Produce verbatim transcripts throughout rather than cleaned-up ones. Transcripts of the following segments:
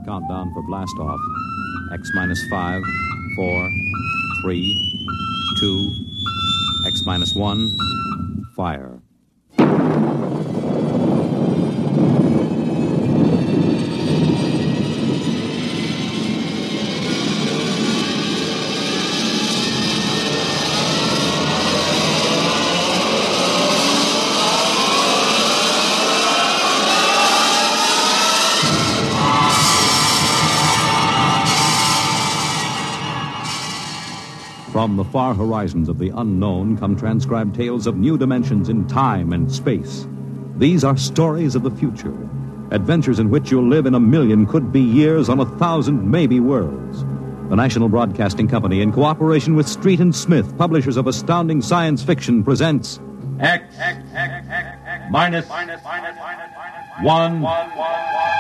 countdown for blast off. X minus five, four, three, two, X minus one, fire. From the far horizons of the unknown come transcribed tales of new dimensions in time and space. These are stories of the future, adventures in which you'll live in a million could-be years on a thousand maybe worlds. The National Broadcasting Company, in cooperation with Street and Smith, publishers of astounding science fiction, presents X, X, X, X, X minus, minus, minus, minus, minus, one, one, one, one.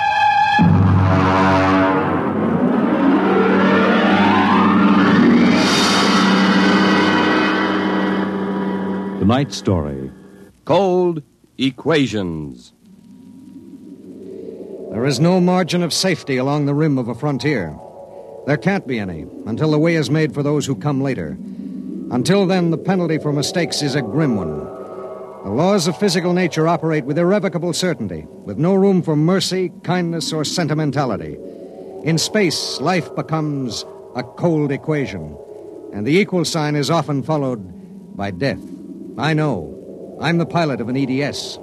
Tonight's story. Cold Equations. There is no margin of safety along the rim of a frontier. There can't be any until the way is made for those who come later. Until then, the penalty for mistakes is a grim one. The laws of physical nature operate with irrevocable certainty, with no room for mercy, kindness, or sentimentality. In space, life becomes a cold equation, and the equal sign is often followed by death. I know. I'm the pilot of an E D S.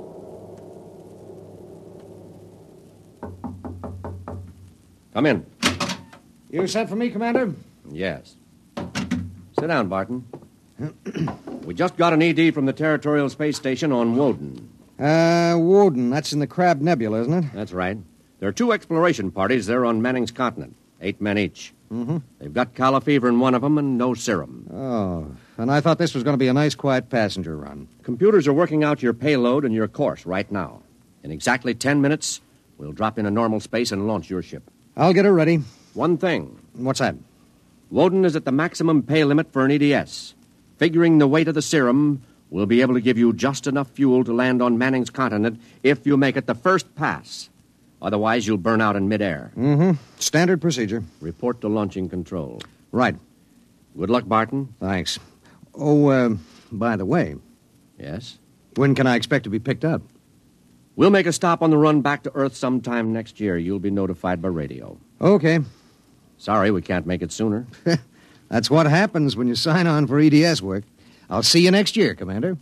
Come in. You sent for me, Commander? Yes. Sit down, Barton. We just got an E D from the Territorial Space Station on Woden. Uh, Woden. That's in the Crab Nebula, isn't it? That's right. There are two exploration parties there on Manning's continent. Eight men each. Mm-hmm. They've got calla fever in one of them and no serum. Oh, and I thought this was going to be a nice, quiet passenger run. Computers are working out your payload and your course right now. In exactly ten minutes, we'll drop in a normal space and launch your ship. I'll get her ready. One thing. What's that? Woden is at the maximum pay limit for an E D S. Figuring the weight of the serum, we'll be able to give you just enough fuel to land on Manning's continent if you make it the first pass. Otherwise, you'll burn out in midair. Mm-hmm. Standard procedure. Report to launching control. Right. Good luck, Barton. Thanks. Oh, uh, by the way. Yes? When can I expect to be picked up? We'll make a stop on the run back to Earth sometime next year. You'll be notified by radio. Okay. Sorry, we can't make it sooner. That's what happens when you sign on for E D S work. I'll see you next year, Commander.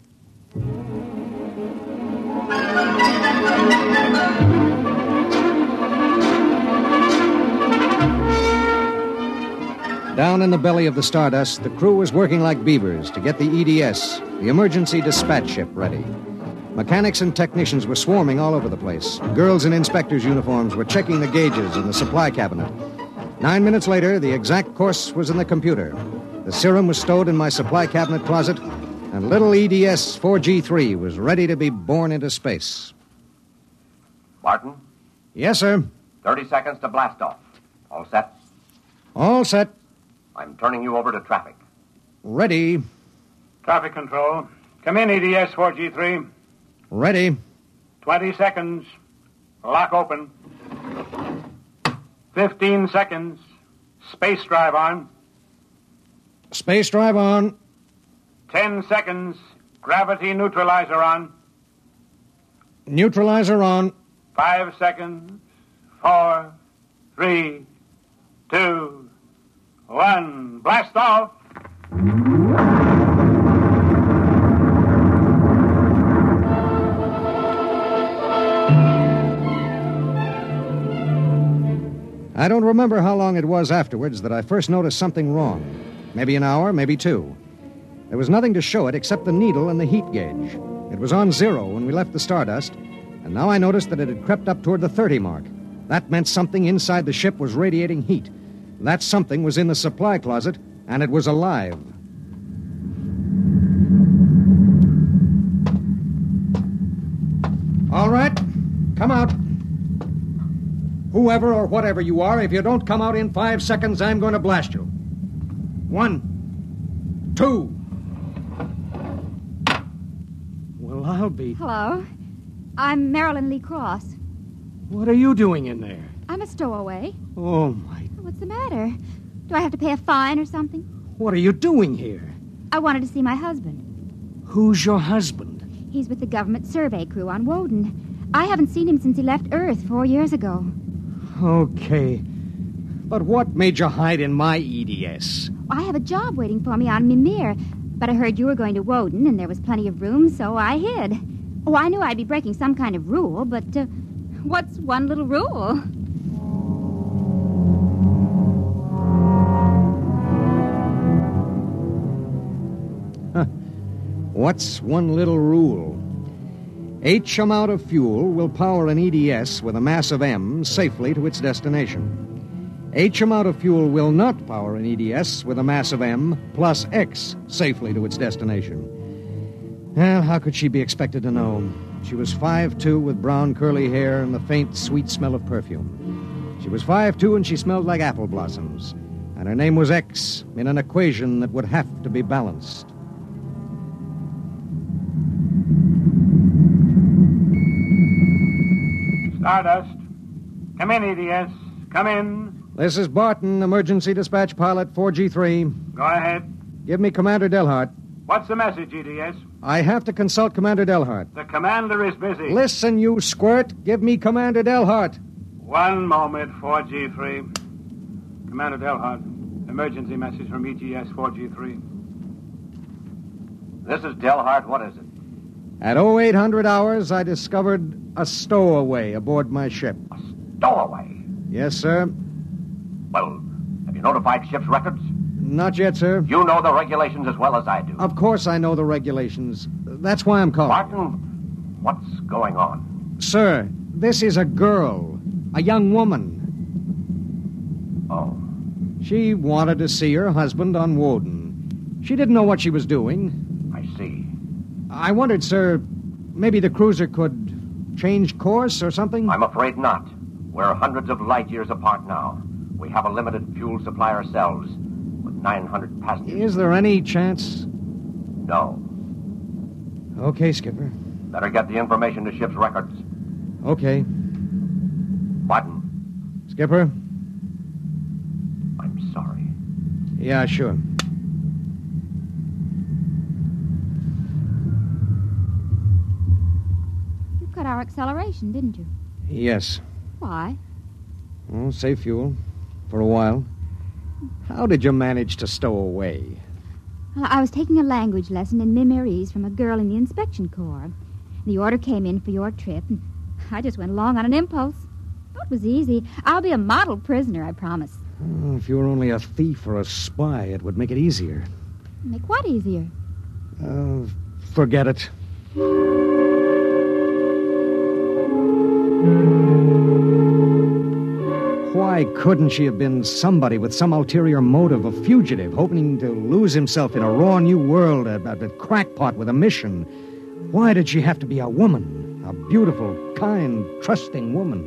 Down in the belly of the Stardust, the crew was working like beavers to get the E D S, the emergency dispatch ship, ready. Mechanics and technicians were swarming all over the place. Girls in inspectors' uniforms were checking the gauges in the supply cabinet. Nine minutes later, the exact course was in the computer. The serum was stowed in my supply cabinet closet, and little E D S four G three was ready to be born into space. Barton? Yes, sir. Thirty seconds to blast off. All set? All set. I'm turning you over to traffic. Ready. Traffic control. Come in, E D S four G three. Ready. Twenty seconds. Lock open. Fifteen seconds. Space drive on. Space drive on. Ten seconds. Gravity neutralizer on. Neutralizer on. Five seconds. Four. Three. Two. One. Blast off. I don't remember how long it was afterwards that I first noticed something wrong. Maybe an hour, maybe two. There was nothing to show it except the needle and the heat gauge. It was on zero when we left the Stardust, and now I noticed that it had crept up toward the thirty mark. That meant something inside the ship was radiating heat. That something was in the supply closet, and it was alive. All right, come out. Whoever or whatever you are, if you don't come out in five seconds, I'm going to blast you. One, two. Well, I'll be... Hello. I'm Marilyn Lee Cross. What are you doing in there? I'm a stowaway. Oh, my... What's the matter? Do I have to pay a fine or something? What are you doing here? I wanted to see my husband. Who's your husband? He's with the government survey crew on Woden. I haven't seen him since he left Earth four years ago. Okay. But what made you hide in my E D S? I have a job waiting for me on Mimir, but I heard you were going to Woden and there was plenty of room, so I hid. Oh, I knew I'd be breaking some kind of rule, but uh, what's one little rule? Huh. What's one little rule? H amount of fuel will power an E D S with a mass of M safely to its destination. H amount of fuel will not power an E D S with a mass of M plus X safely to its destination. Well, how could she be expected to know? She was five foot two with brown curly hair and the faint, sweet smell of perfume. She was five foot two and she smelled like apple blossoms. And her name was X in an equation that would have to be balanced. Stardust. Come in, E D S. Come in. This is Barton, emergency dispatch pilot four G three. Go ahead. Give me Commander Delhart. What's the message, E D S? I have to consult Commander Delhart. The commander is busy. Listen, you squirt. Give me Commander Delhart. One moment, four G three. Commander Delhart, emergency message from E G S four G three. This is Delhart. What is it? At oh eight hundred hours, I discovered a stowaway aboard my ship. A stowaway? Yes, sir. Well, have you notified ship's records? Not yet, sir. You know the regulations as well as I do. Of course I know the regulations. That's why I'm calling. Barton, what's going on? Sir, this is a girl. A young woman. Oh. She wanted to see her husband on Woden. She didn't know what she was doing. I see. I wondered, sir, maybe the cruiser could change course or something? I'm afraid not. We're hundreds of light years apart now. We have a limited fuel supply ourselves, with nine hundred passengers. Is there any chance? No. Okay, Skipper. Better get the information to ship's records. Okay. Barton. Skipper? I'm sorry. Yeah, sure. You cut our acceleration, didn't you? Yes. Why? Well, save fuel. For a while. How did you manage to stow away? Well, I was taking a language lesson in Mimirese from a girl in the inspection corps. The order came in for your trip, and I just went along on an impulse. Oh, it was easy. I'll be a model prisoner, I promise. Oh, if you were only a thief or a spy, it would make it easier. Make what easier? Uh, forget it. Why couldn't she have been somebody with some ulterior motive, a fugitive, hoping to lose himself in a raw new world, a, a crackpot with a mission? Why did she have to be a woman? A beautiful, kind, trusting woman?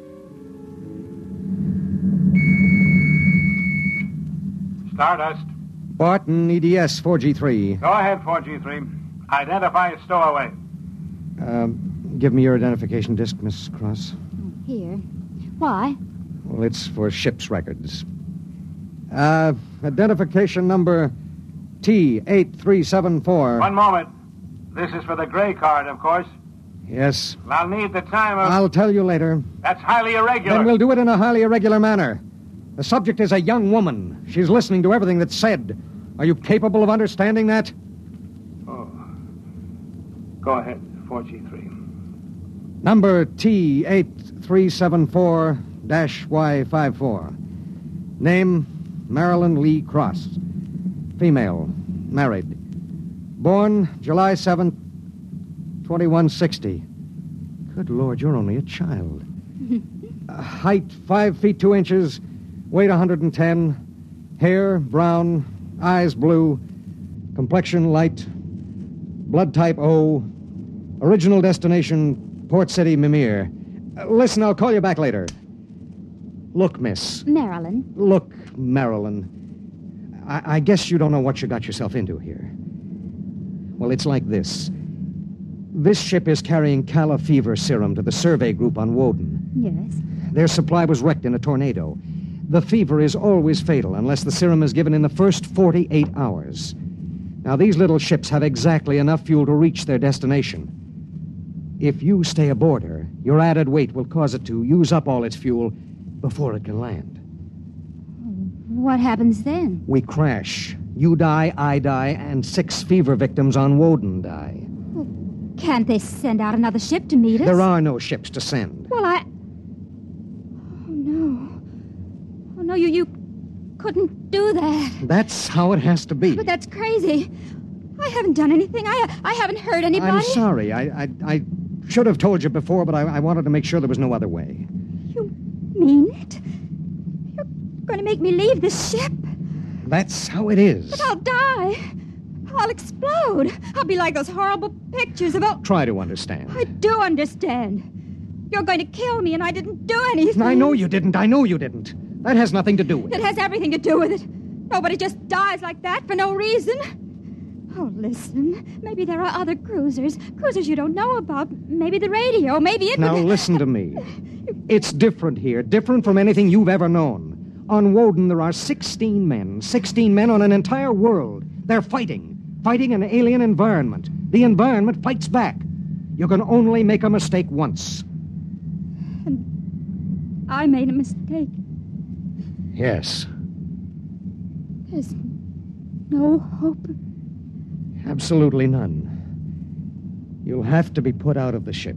Stardust. Barton, E D S four G three. Go ahead, four G three. Identify a stowaway. Uh, give me your identification disc, Miss Cross. Here. Why? Well, it's for ship's records. Uh, identification number T eight three seven four. One moment. This is for the gray card, of course. Yes. I'll need the time of... I'll tell you later. That's highly irregular. Then we'll do it in a highly irregular manner. The subject is a young woman. She's listening to everything that's said. Are you capable of understanding that? Oh. Go ahead, four G three. Number T eight three seven four Y five four. Name, Marilyn Lee Cross. Female, married. Born July seventh, twenty-one sixty. Good Lord, you're only a child. uh, height, five feet two inches. Weight, one hundred ten. Hair, brown. Eyes, blue. Complexion, light. Blood type, O. Original destination, Port City, Mimir. Uh, listen, I'll call you back later. Look, miss. Marilyn. Look, Marilyn. I, I guess you don't know what you got yourself into here. Well, it's like this. This ship is carrying Calla fever serum to the survey group on Woden. Yes. Their supply was wrecked in a tornado. The fever is always fatal unless the serum is given in the first forty-eight hours. Now, these little ships have exactly enough fuel to reach their destination. If you stay aboard her, your added weight will cause it to use up all its fuel before it can land. What happens then? We crash. You die, I die, and six fever victims on Woden die. Well, can't they send out another ship to meet us? There are no ships to send. Well, I... Oh, no. Oh, no, you, you couldn't do that. That's how it has to be. But that's crazy. I haven't done anything. I I haven't hurt anybody. I'm sorry. I I, I should have told you before, but I, I wanted to make sure there was no other way. You mean it? You're going to make me leave this ship? That's how it is. But I'll die. I'll explode. I'll be like those horrible pictures about... Try to understand. I do understand. You're going to kill me, and I didn't do anything. I know you didn't. I know you didn't. That has nothing to do with it. It has everything to do with it. Nobody just dies like that for no reason. Oh, listen. Maybe there are other cruisers. Cruisers you don't know about. Maybe the radio. Maybe it... Now, would... listen to me. It's different here. Different from anything you've ever known. On Woden, there are sixteen men. sixteen men on an entire world. They're fighting. Fighting an alien environment. The environment fights back. You can only make a mistake once. And I made a mistake. Yes. There's no hope. Absolutely none. You'll have to be put out of the ship.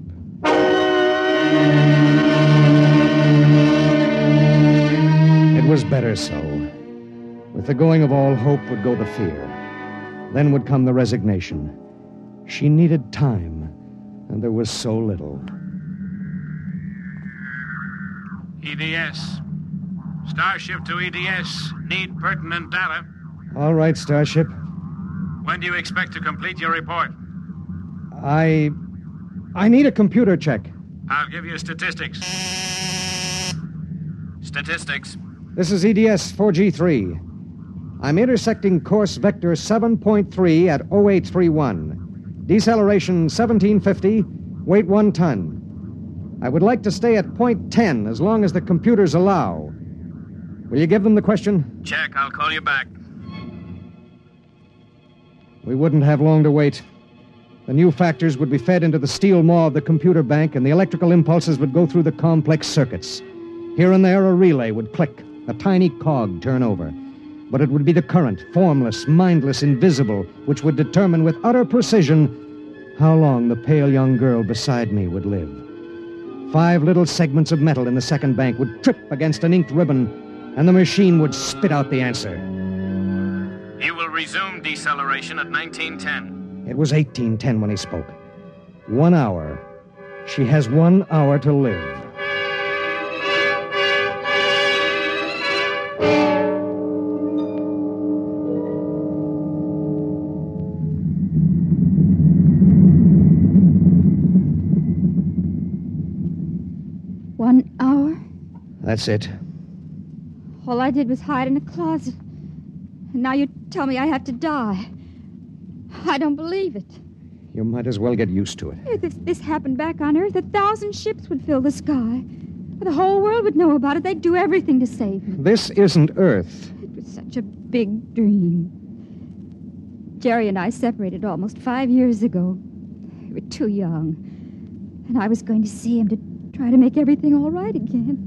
It was better so. With the going of all hope would go the fear. Then would come the resignation. She needed time, and there was so little. E D S. Starship to E D S. Need pertinent data. All right, Starship. When do you expect to complete your report? I... I need a computer check. I'll give you statistics. Statistics. This is E D S four G three. I'm intersecting course vector seven point three at oh eight three one. Deceleration seventeen fifty, weight one ton. I would like to stay at point ten as long as the computers allow. Will you give them the question? Check. I'll call you back. We wouldn't have long to wait. The new factors would be fed into the steel maw of the computer bank, and the electrical impulses would go through the complex circuits. Here and there, a relay would click, a tiny cog turn over. But it would be the current, formless, mindless, invisible, which would determine with utter precision how long the pale young girl beside me would live. Five little segments of metal in the second bank would trip against an inked ribbon, and the machine would spit out the answer. You will resume deceleration at nineteen ten. It was eighteen ten when he spoke. One hour. She has one hour to live. One hour? That's it. All I did was hide in a closet. And now you tell me I have to die. I don't believe it. You might as well get used to it. If this, this happened back on Earth, a thousand ships would fill the sky. The whole world would know about it. They'd do everything to save me. This isn't Earth. It was such a big dream. Jerry and I separated almost five years ago. We were too young. And I was going to see him to try to make everything all right again.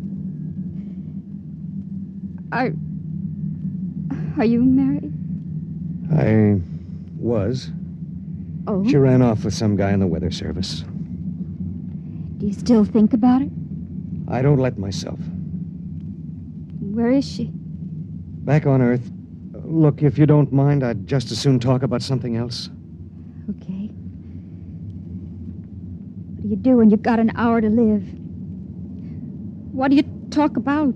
Are... Are you married? I was. Oh? She ran off with some guy in the weather service. Do you still think about it? I don't let myself. Where is she? Back on Earth. Look, if you don't mind, I'd just as soon talk about something else. Okay. What do you do when you've got an hour to live? What do you talk about?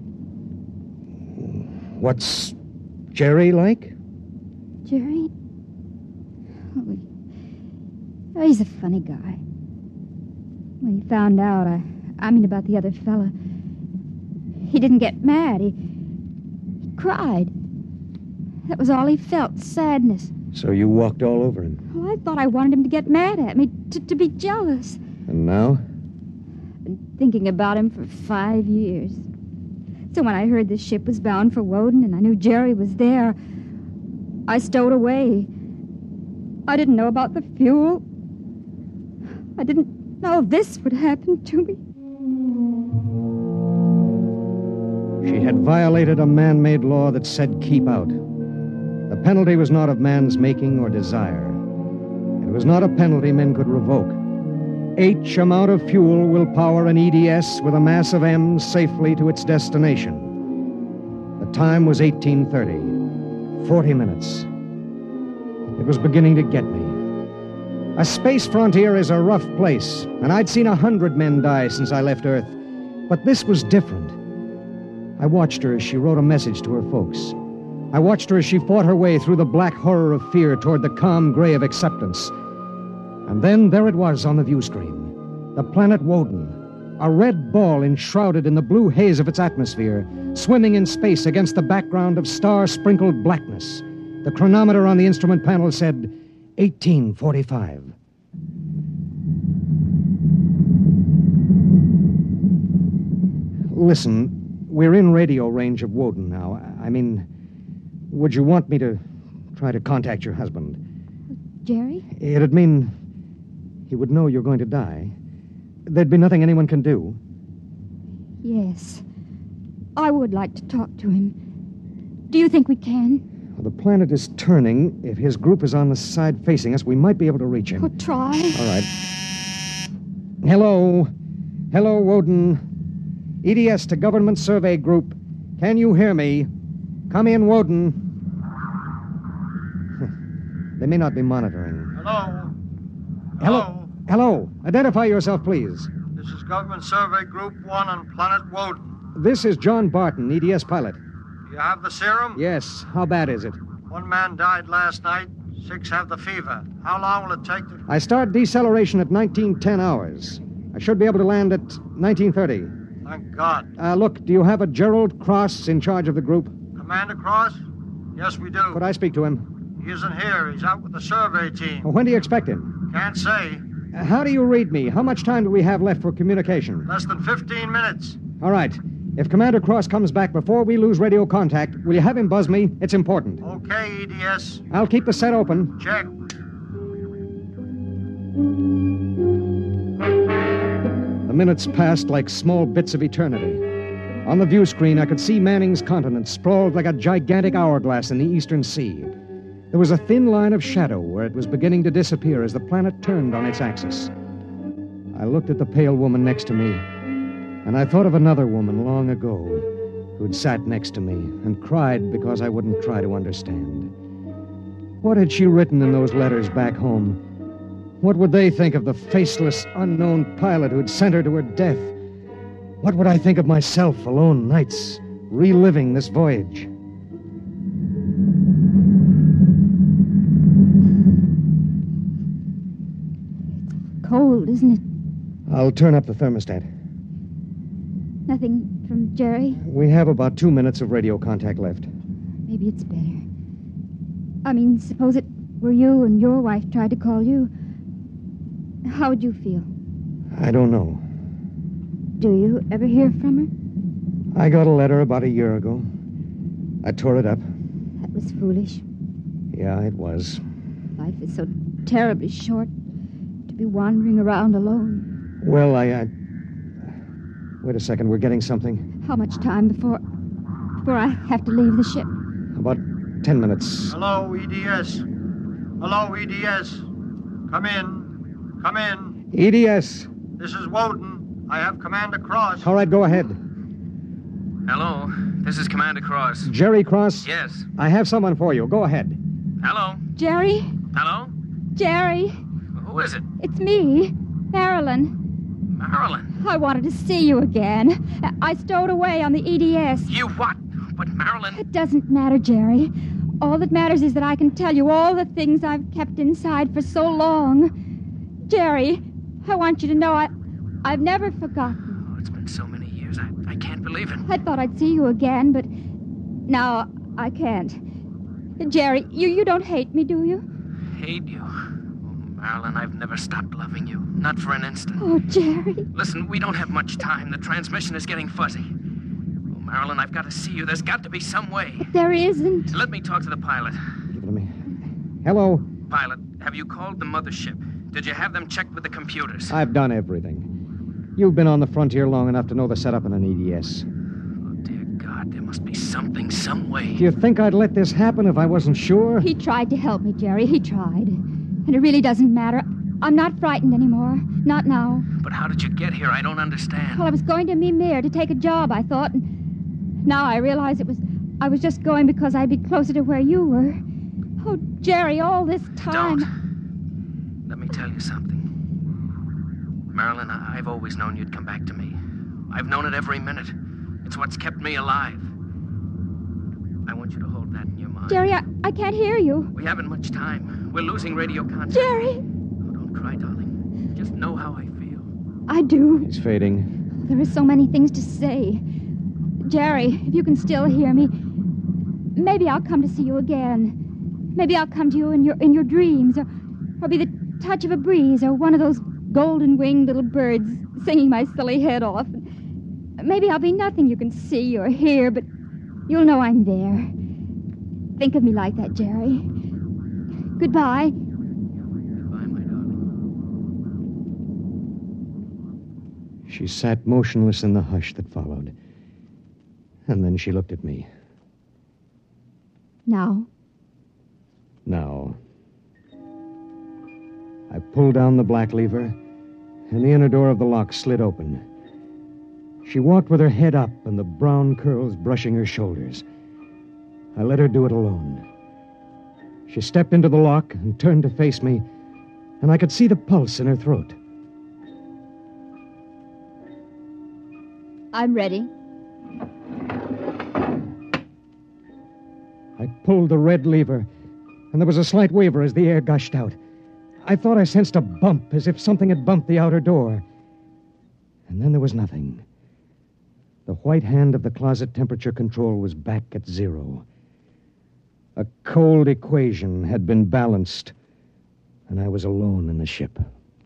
What's Jerry like? Jerry? Oh, oh, he's a funny guy. When he found out, I, I mean about the other fella, he didn't get mad. He, he cried. That was all he felt, sadness. So you walked all over him. Well, I thought I wanted him to get mad at me, to, to be jealous. And now? I've been thinking about him for five years. So when I heard the ship was bound for Woden and I knew Jerry was there, I stowed away. I didn't know about the fuel. I didn't know this would happen to me. She had violated a man-made law that said keep out. The penalty was not of man's making or desire. It was not a penalty men could revoke. H amount of fuel will power an E D S with a mass of M safely to its destination. The time was eighteen thirty. Forty minutes. It was beginning to get me. A space frontier is a rough place, and I'd seen a hundred men die since I left Earth. But this was different. I watched her as she wrote a message to her folks. I watched her as she fought her way through the black horror of fear toward the calm gray of acceptance. And then there it was on the view screen. The planet Woden. A red ball enshrouded in the blue haze of its atmosphere, swimming in space against the background of star-sprinkled blackness. The chronometer on the instrument panel said eighteen forty-five. Listen, we're in radio range of Woden now. I mean, would you want me to try to contact your husband? Jerry? It'd mean he would know you're going to die. There'd be nothing anyone can do. Yes. I would like to talk to him. Do you think we can? Well, the planet is turning. If his group is on the side facing us, we might be able to reach him. Well, try. All right. Hello. Hello, Woden. E D S to Government Survey Group. Can you hear me? Come in, Woden. They may not be monitoring. Hello? Hello? Hello. Identify yourself, please. This is Government Survey Group one on Planet Woden. This is John Barton, E D S pilot. You have the serum? Yes. How bad is it? One man died last night. Six have the fever. How long will it take to... I start deceleration at nineteen ten hours. I should be able to land at nineteen thirty. Thank God. Uh, look, do you have a Gerald Cross in charge of the group? Commander Cross? Yes, we do. Could I speak to him? He isn't here. He's out with the survey team. Well, when do you expect him? Can't say. Uh, how do you read me? How much time do we have left for communication? Less than fifteen minutes. All right. If Commander Cross comes back before we lose radio contact, will you have him buzz me? It's important. Okay, E D S. I'll keep the set open. Check. The minutes passed like small bits of eternity. On the view screen, I could see Manning's continent sprawled like a gigantic hourglass in the eastern sea. There was a thin line of shadow where it was beginning to disappear as the planet turned on its axis. I looked at the pale woman next to me, and I thought of another woman long ago who'd sat next to me and cried because I wouldn't try to understand. What had she written in those letters back home? What would they think of the faceless, unknown pilot who'd sent her to her death? What would I think of myself alone nights, reliving this voyage? It's cold, isn't it? I'll turn up the thermostat. Nothing from Jerry? We have about two minutes of radio contact left. Maybe it's better. I mean, suppose it were you and your wife tried to call you. How would you feel? I don't know. Do you ever hear from her? I got a letter about a year ago. I tore it up. That was foolish. Yeah, it was. Life is so terribly short to be wandering around alone. Well, I... I... Wait a second, we're getting something. How much time before... before I have to leave the ship? About ten minutes. Hello, E D S. Hello, E D S. Come in. Come in. E D S. This is Woden. I have Commander Cross. All right, go ahead. Hello, this is Commander Cross. Jerry Cross? Yes. I have someone for you. Go ahead. Hello. Jerry? Hello? Jerry? Who is it? It's me, Marilyn. Marilyn. I wanted to see you again. I stowed away on the E D S. You what? But Marilyn... It doesn't matter, Jerry. All that matters is that I can tell you all the things I've kept inside for so long. Jerry, I want you to know I, I've never forgotten. Oh, it's been so many years. I, I can't believe it. I thought I'd see you again, but now I can't. Jerry, you, you don't hate me, do you? Hate you? Oh, Marilyn, I've never stopped loving you. Not for an instant. Oh, Jerry. Listen, we don't have much time. The transmission is getting fuzzy. Oh, Marilyn, I've got to see you. There's got to be some way. There isn't. Let me talk to the pilot. Give it to me. Hello? Pilot, have you called the mothership? Did you have them checked with the computers? I've done everything. You've been on the frontier long enough to know the setup in an E D S. Oh, dear God, there must be something, some way. Do you think I'd let this happen if I wasn't sure? He tried to help me, Jerry. He tried. And it really doesn't matter. I'm not frightened anymore. Not now. But how did you get here? I don't understand. Well, I was going to Mimir to take a job, I thought. And now I realize it was... I was just going because I'd be closer to where you were. Oh, Jerry, all this time... Don't. Let me tell you something. Marilyn, I- I've always known you'd come back to me. I've known it every minute. It's what's kept me alive. I want you to hold that in your mind. Jerry, I, I can't hear you. We haven't much time. We're losing radio contact. Jerry! Oh, don't cry, darling. Just know how I feel. I do. It's fading. There are so many things to say. Jerry, if you can still hear me, maybe I'll come to see you again. Maybe I'll come to you in your in your dreams, or, or be the touch of a breeze, or one of those golden-winged little birds singing my silly head off. Maybe I'll be nothing you can see or hear, but you'll know I'm there. Think of me like that, Jerry. Goodbye. Goodbye, my darling. She sat motionless in the hush that followed. And then she looked at me. Now? Now. I pulled down the black lever, and the inner door of the lock slid open. She walked with her head up and the brown curls brushing her shoulders. I let her do it alone. She stepped into the lock and turned to face me, and I could see the pulse in her throat. I'm ready. I pulled the red lever, and there was a slight waver as the air gushed out. I thought I sensed a bump, as if something had bumped the outer door. And then there was nothing. The white hand of the closet temperature control was back at zero. A cold equation had been balanced, and I was alone in the ship.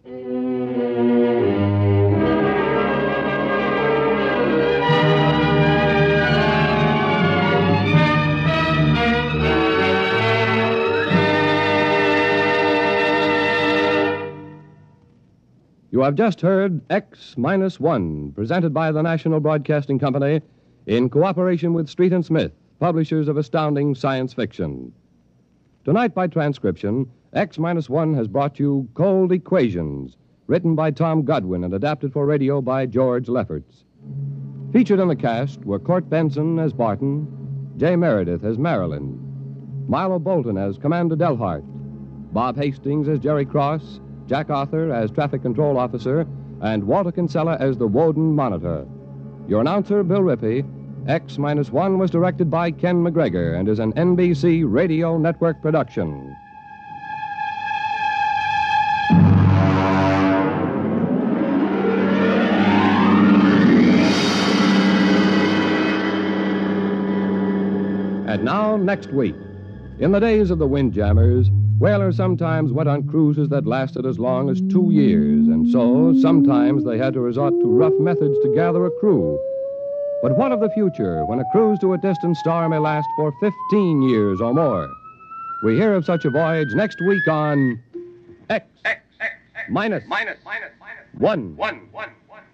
You have just heard X Minus One, presented by the National Broadcasting Company in cooperation with Street and Smith, publishers of astounding science fiction. Tonight, by transcription, X Minus One has brought you Cold Equations, written by Tom Godwin and adapted for radio by George Lefferts. Featured in the cast were Court Benson as Barton, Jay Meredith as Marilyn, Milo Bolton as Commander Delhart, Bob Hastings as Jerry Cross, Jack Arthur as Traffic Control Officer, and Walter Kinsella as the Woden Monitor. Your announcer, Bill Rippey. X Minus One was directed by Ken McGregor and is an N B C Radio Network production. And now, next week. In the days of the Windjammers, whalers sometimes went on cruises that lasted as long as two years, and so sometimes they had to resort to rough methods to gather a crew. But what of the future, when a cruise to a distant star may last for fifteen years or more? We hear of such a voyage next week on X, X, X, X minus, minus, minus, minus, one, one, one.